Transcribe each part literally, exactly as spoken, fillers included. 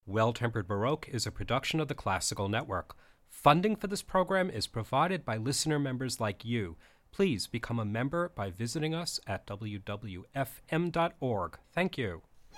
Well-Tempered Baroque is a production of the Classical Network. Funding for this program is provided by listener members like you. Please become a member by visiting us at w w f m dot org. Thank you.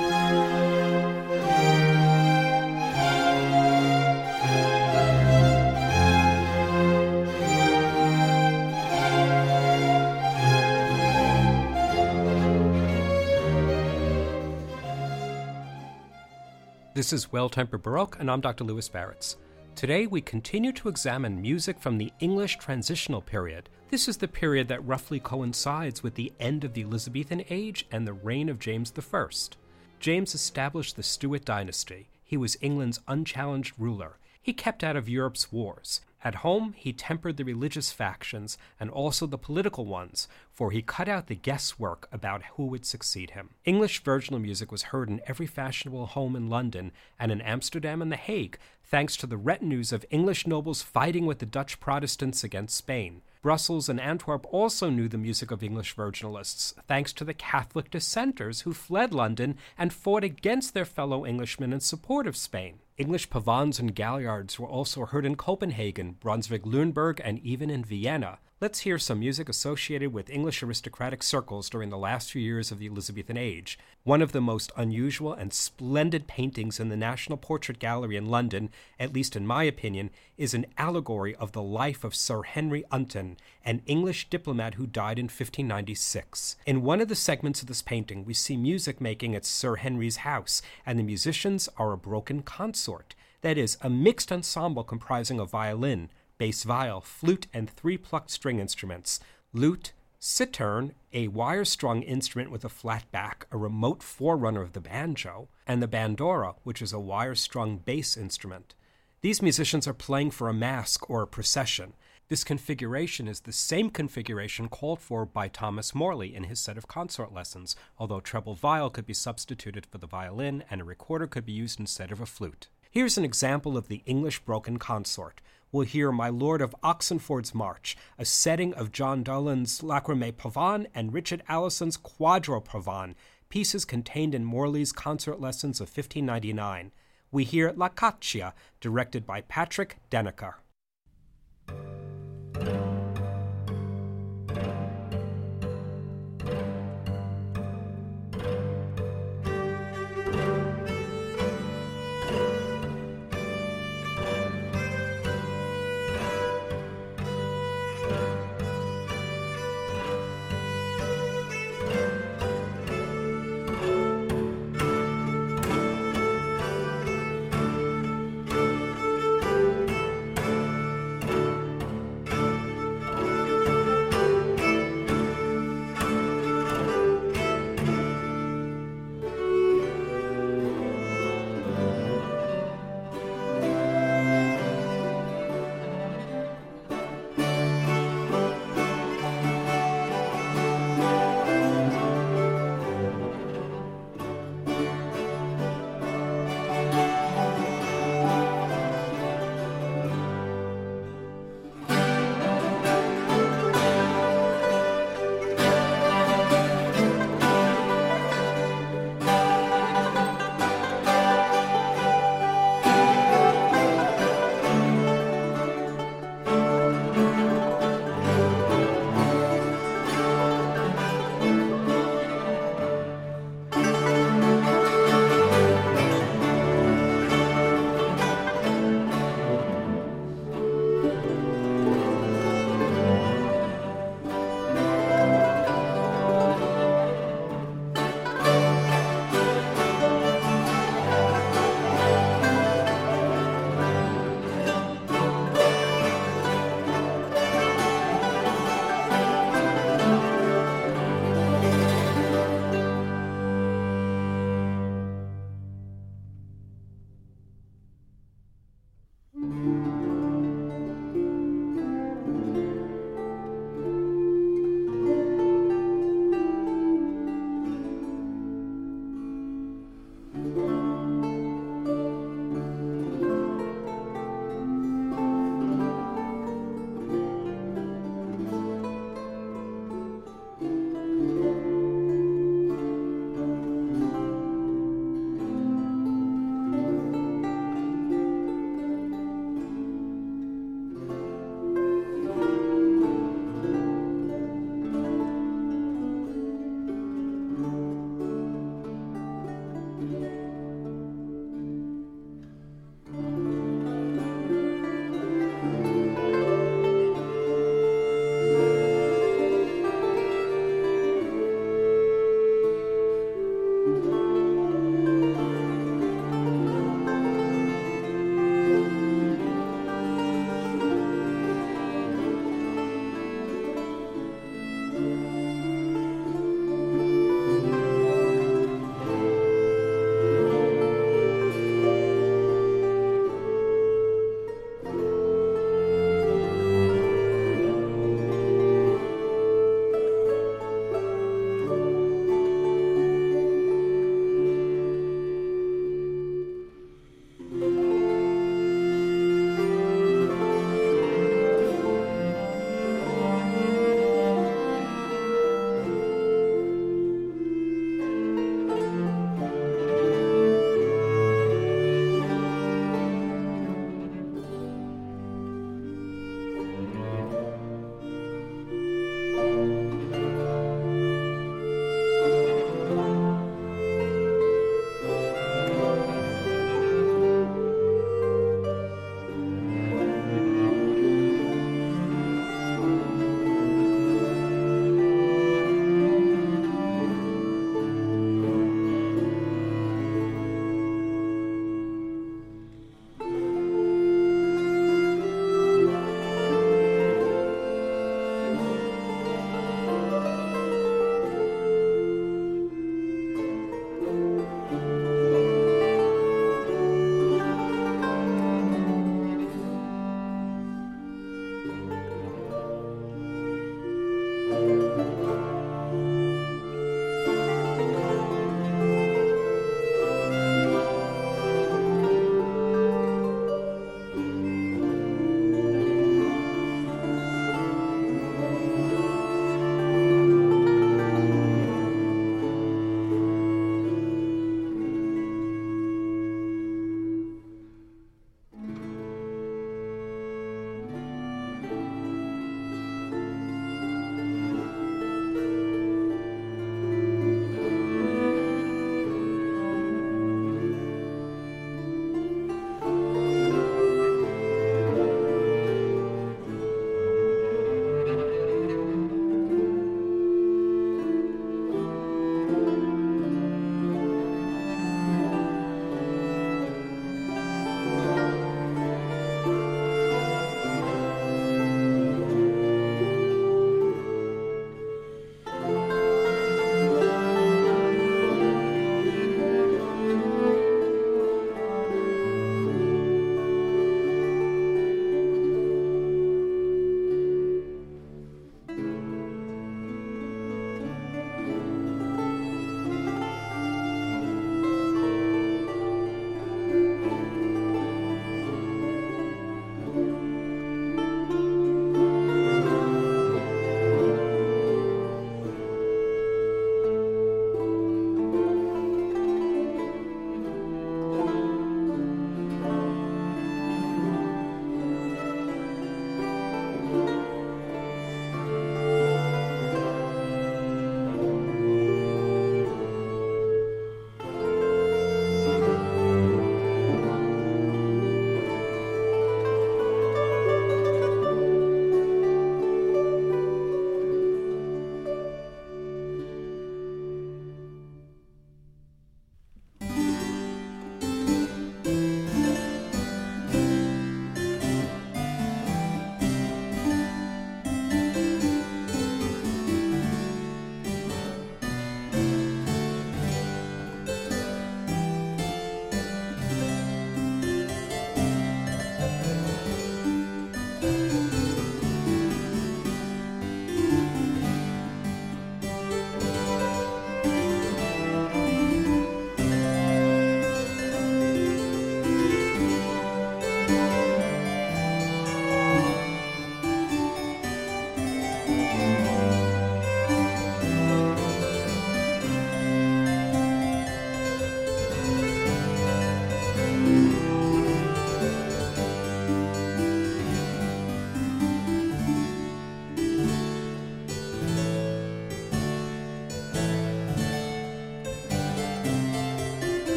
This is Well-Tempered Baroque, and I'm Doctor Louis Baratz. Today we continue to examine music from the English transitional period. This is the period that roughly coincides with the end of the Elizabethan age and the reign of James the First. James established the Stuart dynasty. He was England's unchallenged ruler. He kept out of Europe's wars. At home, he tempered the religious factions and also the political ones, for he cut out the guesswork about who would succeed him. English virginal music was heard in every fashionable home in London and in Amsterdam and The Hague, thanks to the retinues of English nobles fighting with the Dutch Protestants against Spain. Brussels and Antwerp also knew the music of English virginalists, thanks to the Catholic dissenters who fled London and fought against their fellow Englishmen in support of Spain. English pavans and galliards were also heard in Copenhagen, Brunswick-Lüneburg, and even in Vienna. Let's hear some music associated with English aristocratic circles during the last few years of the Elizabethan age. One of the most unusual and splendid paintings in the National Portrait Gallery in London, at least in my opinion, is an allegory of the life of Sir Henry Unton, an English diplomat who died in fifteen ninety-six. In one of the segments of this painting, we see music making at Sir Henry's house, and the musicians are a broken consort. That is, a mixed ensemble comprising a violin, bass viol, flute, and three plucked string instruments: lute, cittern, a wire-strung instrument with a flat back, a remote forerunner of the banjo, and the bandora, which is a wire-strung bass instrument. These musicians are playing for a masque or a procession. This configuration is the same configuration called for by Thomas Morley in his set of consort lessons, although treble viol could be substituted for the violin and a recorder could be used instead of a flute. Here's an example of the English broken consort. We'll hear My Lord of Oxenford's March, a setting of John Dolan's Lacrymae Pavan and Richard Allison's Quadro Pavan, pieces contained in Morley's consort lessons of fifteen ninety-nine. We hear La Caccia, directed by Patrick Denneker.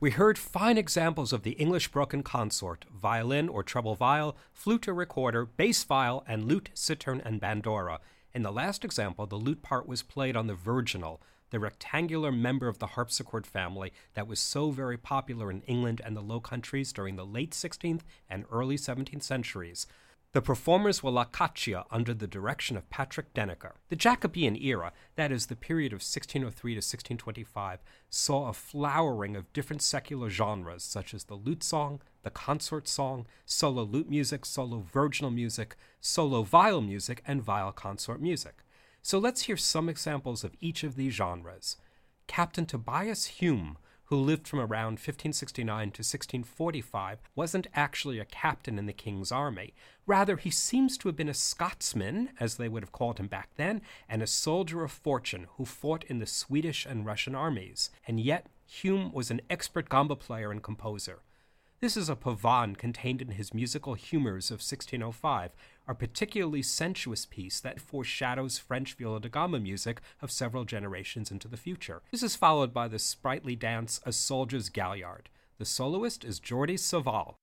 We heard fine examples of the English Baroque and consort: violin or treble viol, flute or recorder, bass viol, and lute, cittern, and bandora. In the last example, the lute part was played on the virginal, the rectangular member of the harpsichord family that was so very popular in England and the Low Countries during the late sixteenth and early seventeenth centuries. The performers were La Caccia under the direction of Patrick Denneker. The Jacobean era, that is, the period of sixteen oh three to sixteen twenty-five, saw a flowering of different secular genres, such as the lute song, the consort song, solo lute music, solo virginal music, solo viol music, and viol consort music. So let's hear some examples of each of these genres. Captain Tobias Hume, who lived from around fifteen sixty-nine to sixteen forty-five, wasn't actually a captain in the king's army. Rather, he seems to have been a Scotsman, as they would have called him back then, and a soldier of fortune who fought in the Swedish and Russian armies. And yet, Hume was an expert gamba player and composer. This is a pavane contained in his musical Humors of sixteen oh five, a particularly sensuous piece that foreshadows French viola da gamba music of several generations into the future. This is followed by the sprightly dance A Soldier's Galliard. The soloist is Jordi Savall.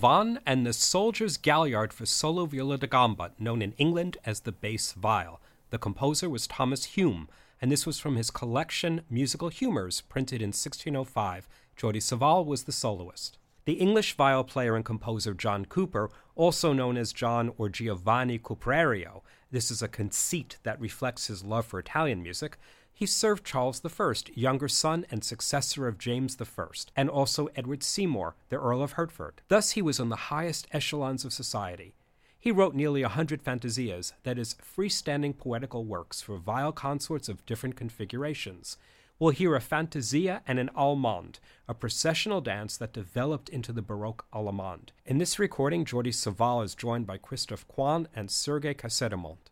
Vaughan and the Soldier's Galliard for solo viola da gamba, known in England as the bass viol. The composer was Thomas Hume, and this was from his collection Musical Humours, printed in sixteen oh five. Jordi Savall was the soloist. The English viol player and composer John Cooper, also known as John or Giovanni Cuprario, this is a conceit that reflects his love for Italian music, he served Charles the First, younger son and successor of James the First, and also Edward Seymour, the Earl of Hertford. Thus he was in the highest echelons of society. He wrote nearly a hundred fantasias, that is, freestanding poetical works for viol consorts of different configurations. We'll hear a fantasia and an allemande, a processional dance that developed into the Baroque allemande. In this recording, Jordi Savall is joined by Christophe Coin and Sergei Casседemont.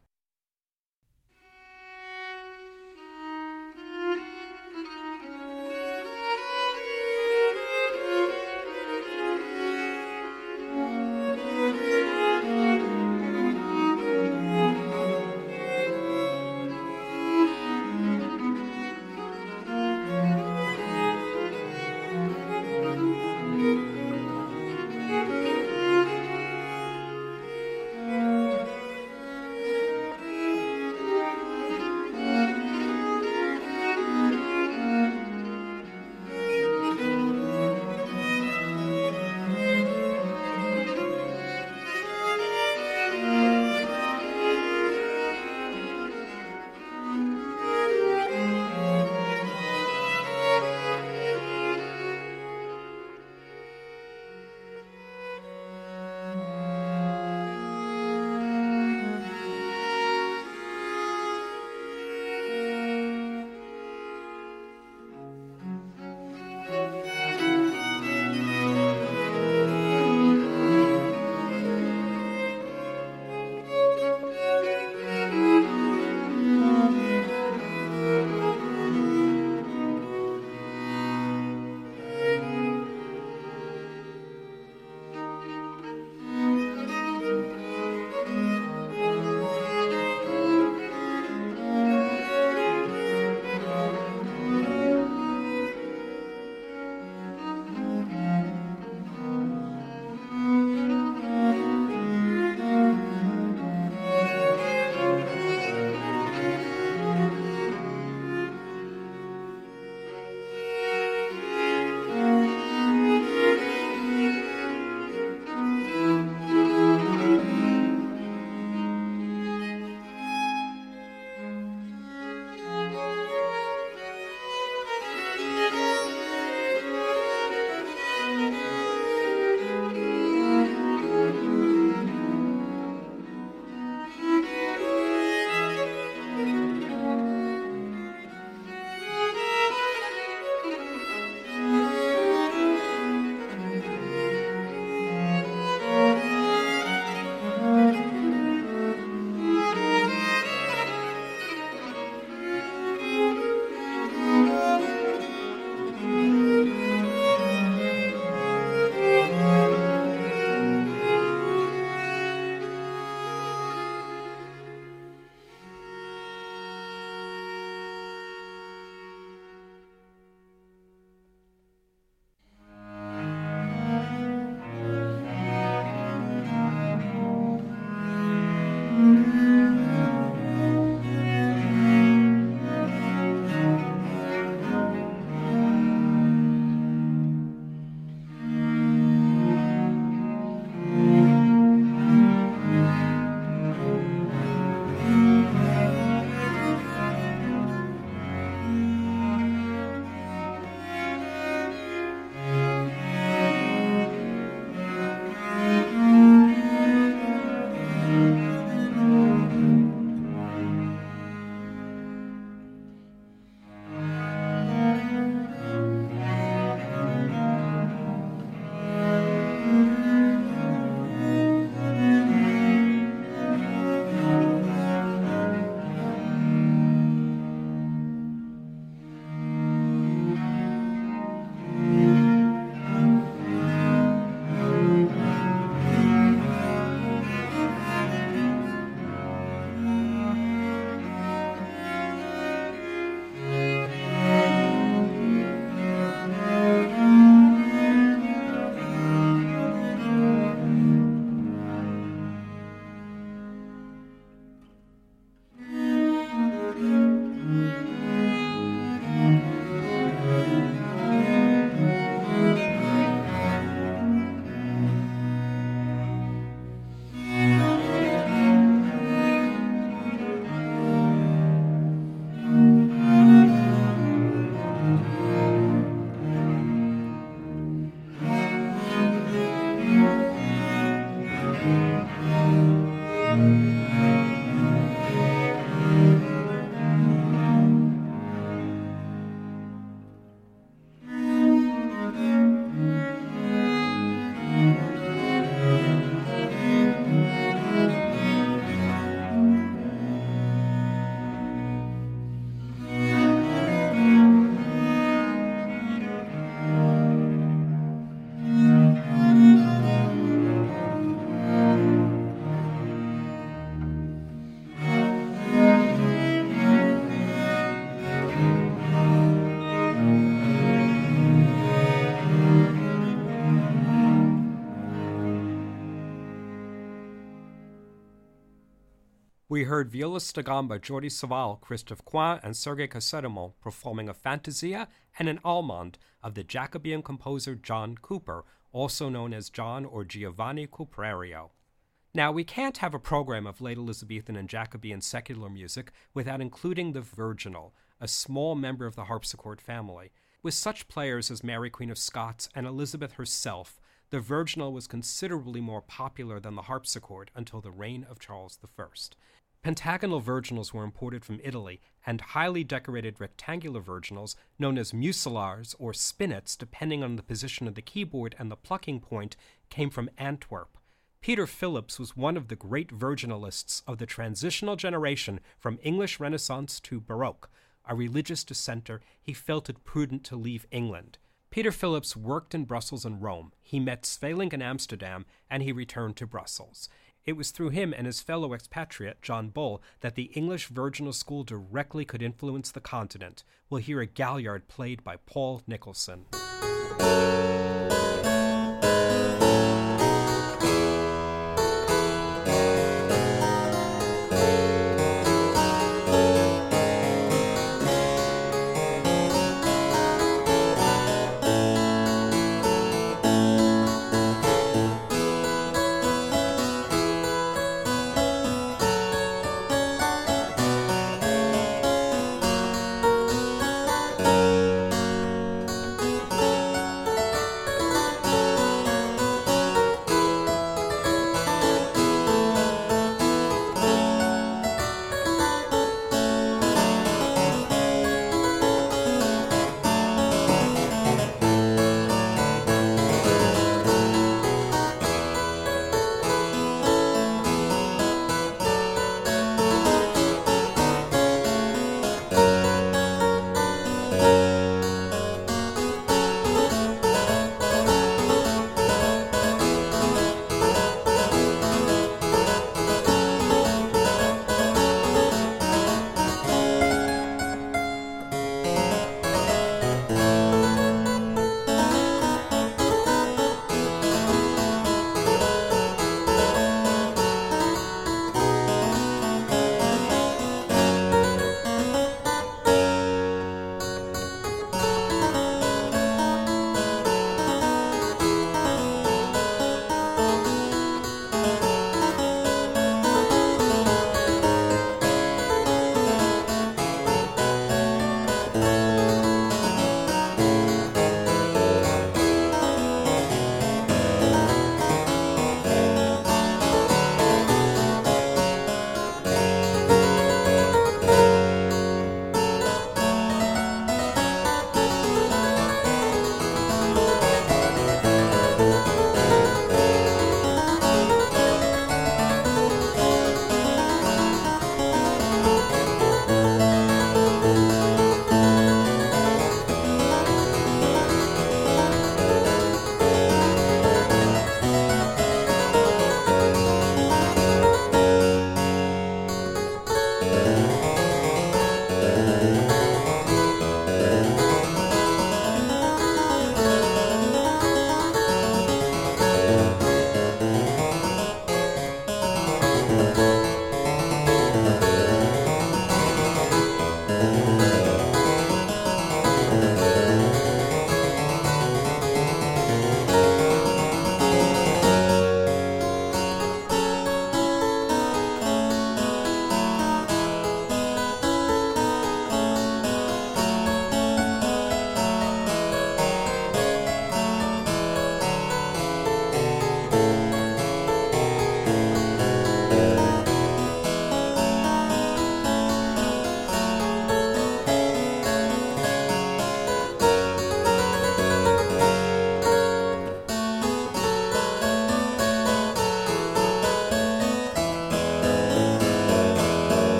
We heard violist da gamba Jordi Savall, Christophe Coin, and Sergei Casademont performing a fantasia and an allemande of the Jacobean composer John Cooper, also known as John or Giovanni Cuprario. Now, we can't have a program of late Elizabethan and Jacobean secular music without including the virginal, a small member of the harpsichord family. With such players as Mary Queen of Scots and Elizabeth herself, the virginal was considerably more popular than the harpsichord until the reign of Charles the First. Pentagonal virginals were imported from Italy, and highly decorated rectangular virginals, known as musillars or spinets depending on the position of the keyboard and the plucking point, came from Antwerp. Peter Phillips was one of the great virginalists of the transitional generation from English Renaissance to Baroque. A religious dissenter, he felt it prudent to leave England. Peter Phillips worked in Brussels and Rome. He met Sweelinck in Amsterdam, and he returned to Brussels. It was through him and his fellow expatriate, John Bull, that the English virginal school directly could influence the continent. We'll hear a galliard played by Paul Nicholson.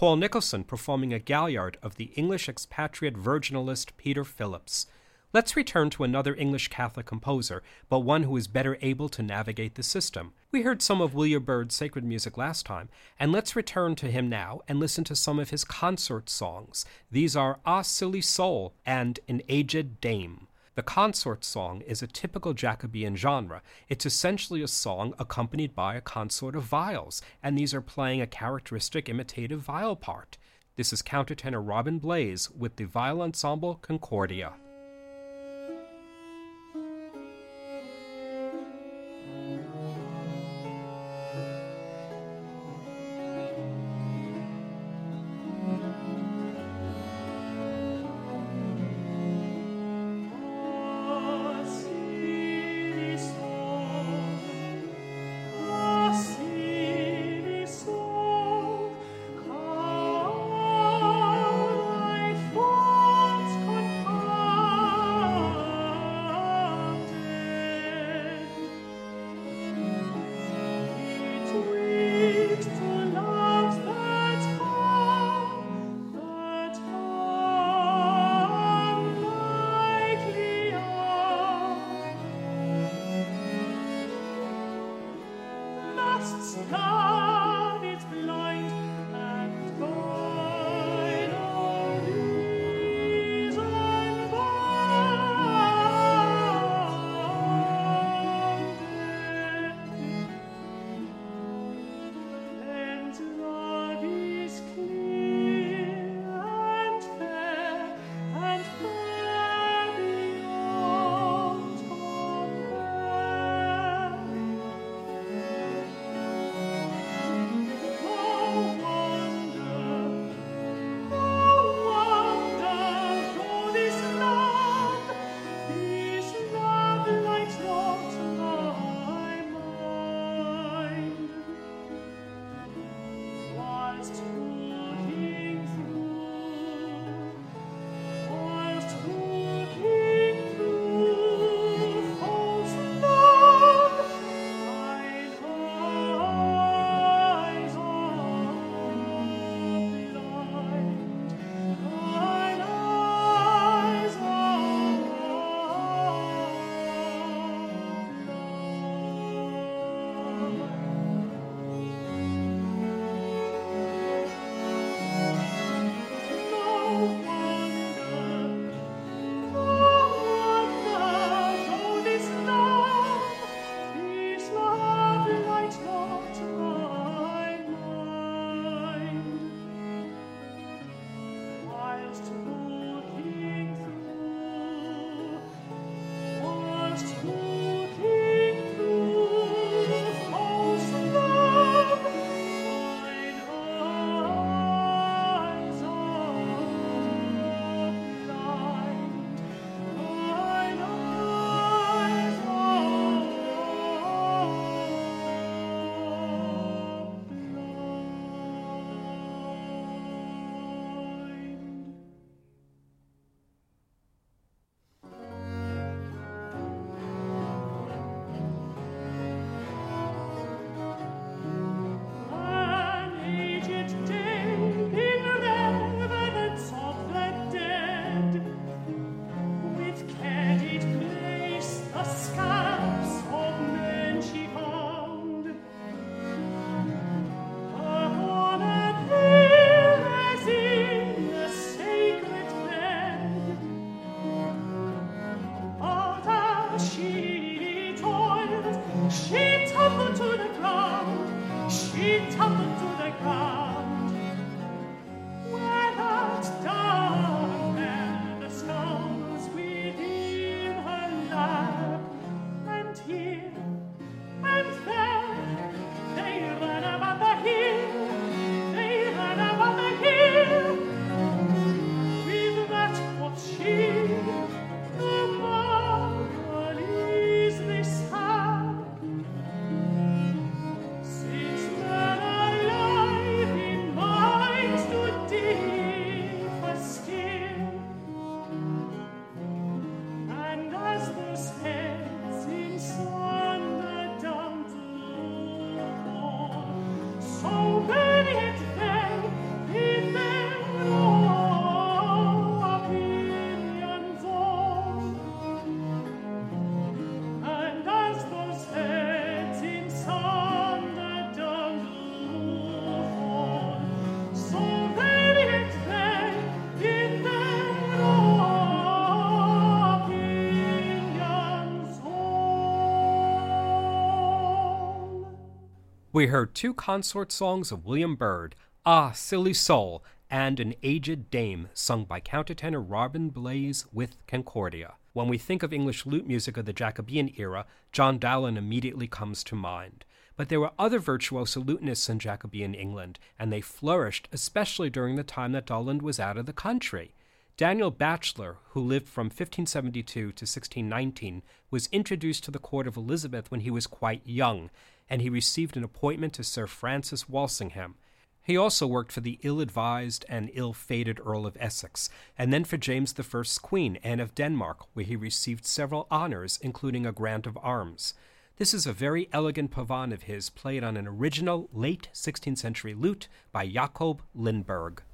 Paul Nicholson performing a galliard of the English expatriate virginalist Peter Phillips. Let's return to another English Catholic composer, but one who is better able to navigate the system. We heard some of William Byrd's sacred music last time, and let's return to him now and listen to some of his consort songs. These are Ah Silly Soul and An Aged Dame. The consort song is a typical Jacobean genre. It's essentially a song accompanied by a consort of viols, and these are playing a characteristic imitative viol part. This is countertenor Robin Blaze with the viol ensemble Concordia. We heard two consort songs of William Byrd, Ah, Silly Soul, and An Aged Dame, sung by countertenor Robin Blaze with Concordia. When we think of English lute music of the Jacobean era, John Dowland immediately comes to mind. But there were other virtuoso lutenists in Jacobean England, and they flourished especially during the time that Dowland was out of the country. Daniel Batchelor, who lived from fifteen seventy-two to sixteen nineteen, was introduced to the court of Elizabeth when he was quite young, and he received an appointment to Sir Francis Walsingham. He also worked for the ill-advised and ill-fated Earl of Essex, and then for James the First's Queen, Anne of Denmark, where he received several honors, including a grant of arms. This is a very elegant pavane of his, played on an original late sixteenth century lute by Jacob Lindberg.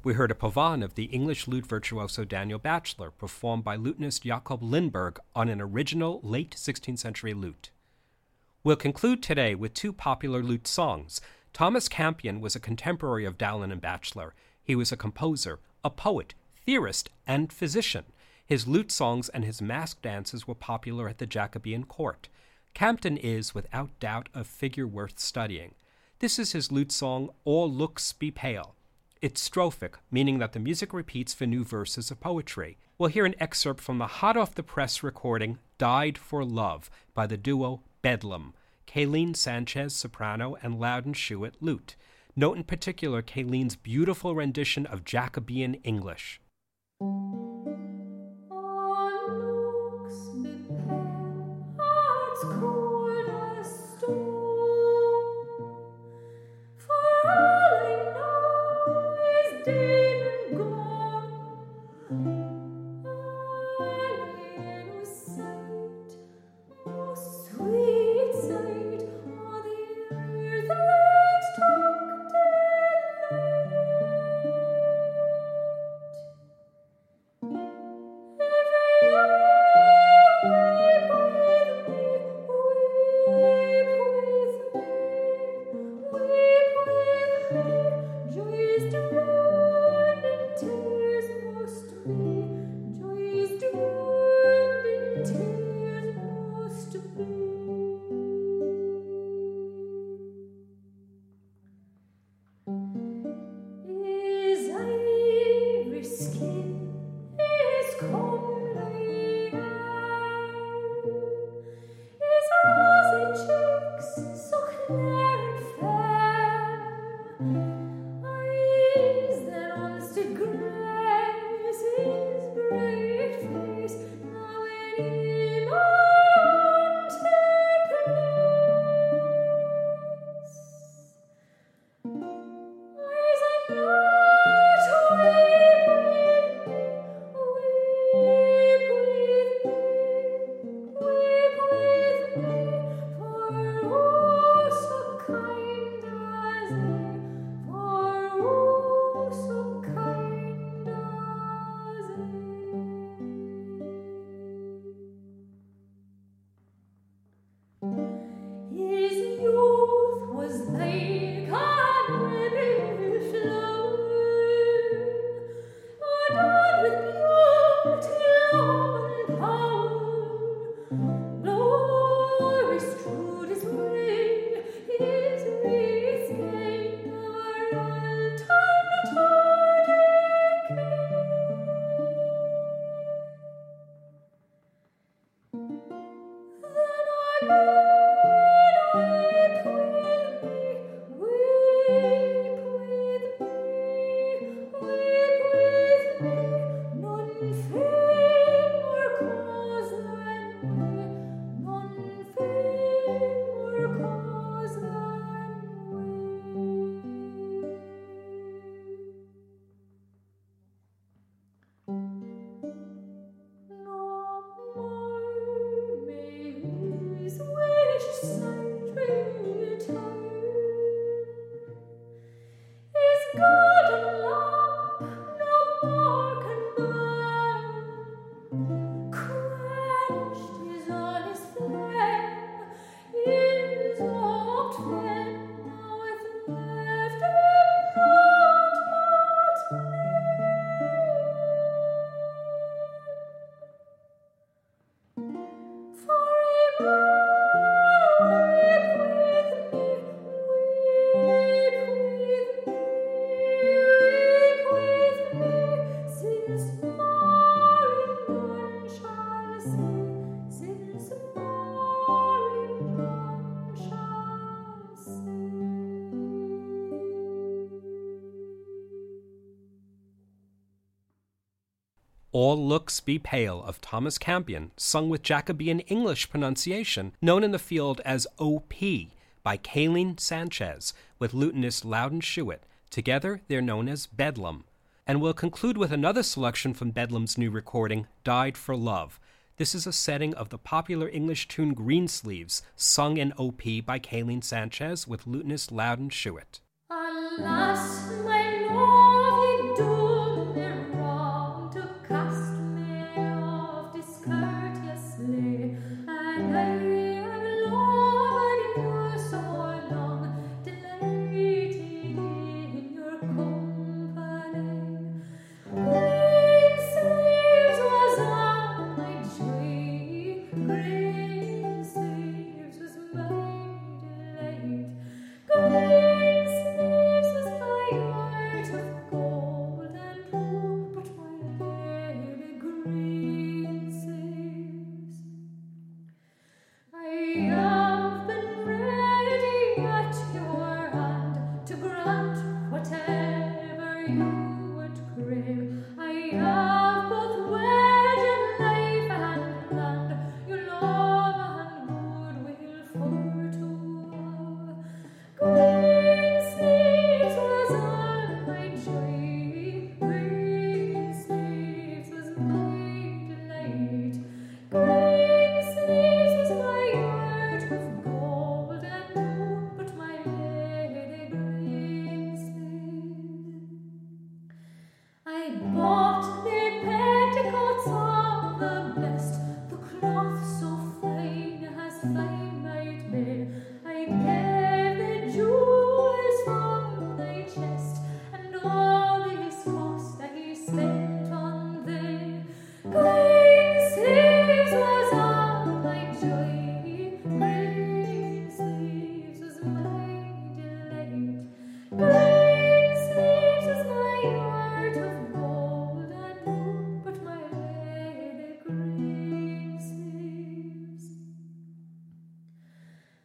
We heard a pavan of the English lute virtuoso Daniel Batchelor, performed by lutenist Jakob Lindberg on an original late sixteenth century lute. We'll conclude today with two popular lute songs. Thomas Campion was a contemporary of Dowland and Batchelor. He was a composer, a poet, theorist, and physician. His lute songs and his mask dances were popular at the Jacobean court. Campion is, without doubt, a figure worth studying. This is his lute song, All Looks Be Pale. It's strophic, meaning that the music repeats for new verses of poetry. We'll hear an excerpt from the hot-off-the-press recording, Died for Love, by the duo Bedlam, Kayleen Sanchez, soprano, and Loudon Schuett, lute. Note in particular Kayleen's beautiful rendition of Jacobean English. All Looks Be Pale of Thomas Campion, sung with Jacobean English pronunciation, known in the field as O P, by Kayleen Sanchez, with lutenist Loudon Schuett. Together, they're known as Bedlam. And we'll conclude with another selection from Bedlam's new recording, Died for Love. This is a setting of the popular English tune Greensleeves, sung in O P by Kayleen Sanchez with lutenist Loudon Schuett. Alas, my love, ye do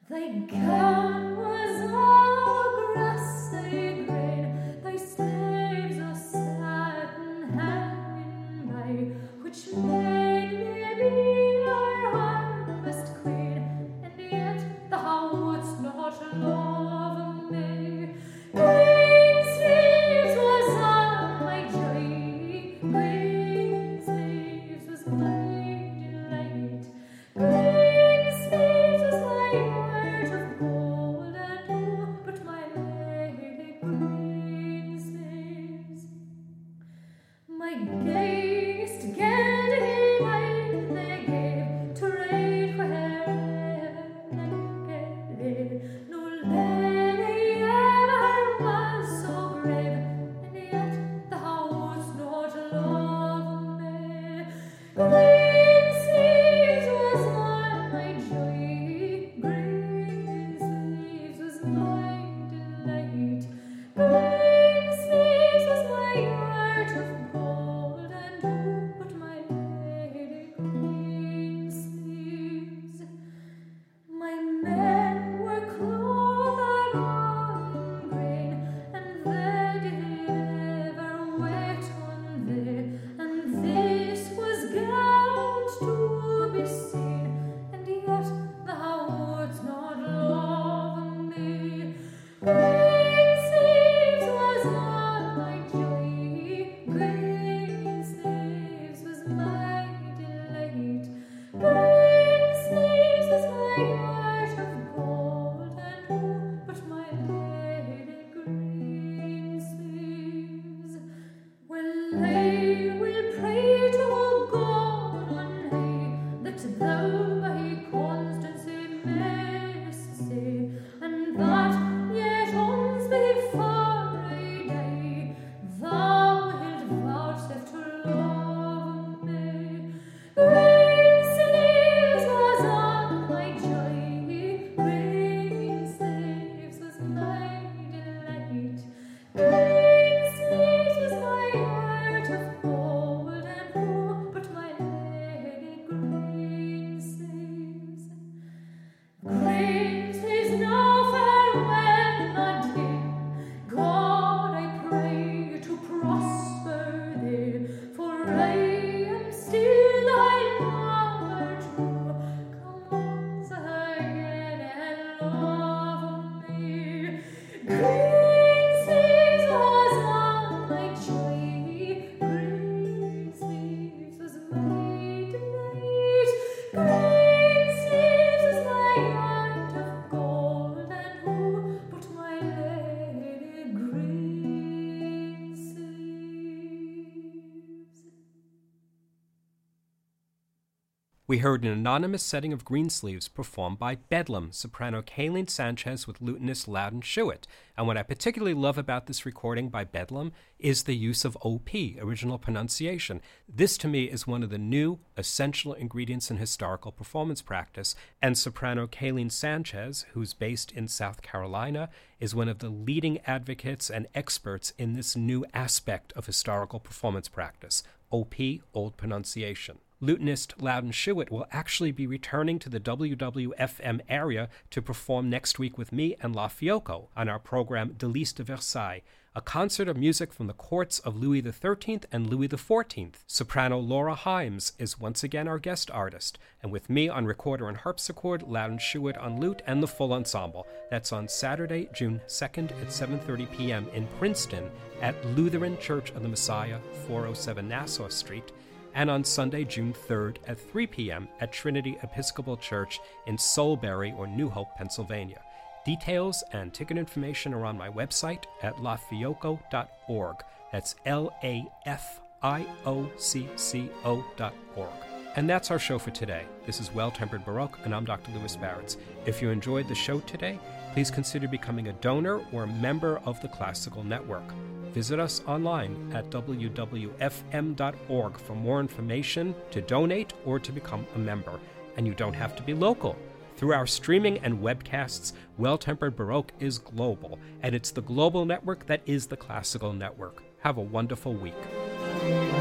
We heard an anonymous setting of Greensleeves performed by Bedlam, soprano Kayleen Sanchez with lutenist Loudon Schuett. And what I particularly love about this recording by Bedlam is the use of O P, original pronunciation. This, to me, is one of the new essential ingredients in historical performance practice, and soprano Kayleen Sanchez, who's based in South Carolina, is one of the leading advocates and experts in this new aspect of historical performance practice, O P, old pronunciation. Lutenist Loudon Schuett will actually be returning to the W W F M area to perform next week with me and La Fiocco on our program Délices de Versailles, a concert of music from the courts of Louis the thirteenth and Louis the fourteenth. Soprano Laura Himes is once again our guest artist, and with me on recorder and harpsichord, Loudon Schuett on lute, and the full ensemble. That's on Saturday, June second at seven thirty p.m. in Princeton at Lutheran Church of the Messiah, four oh seven Nassau Street, and on Sunday, June third at three p.m. at Trinity Episcopal Church in Solebury or New Hope, Pennsylvania. Details and ticket information are on my website at la fiocco dot org. That's L A F I O C C O dot org. And that's our show for today. This is Well-Tempered Baroque, and I'm Doctor Louis Baratz. If you enjoyed the show today, please consider becoming a donor or a member of the Classical Network. Visit us online at w w f m dot org for more information, to donate, or to become a member. And you don't have to be local. Through our streaming and webcasts, Well-Tempered Baroque is global, and it's the global network that is the Classical Network. Have a wonderful week.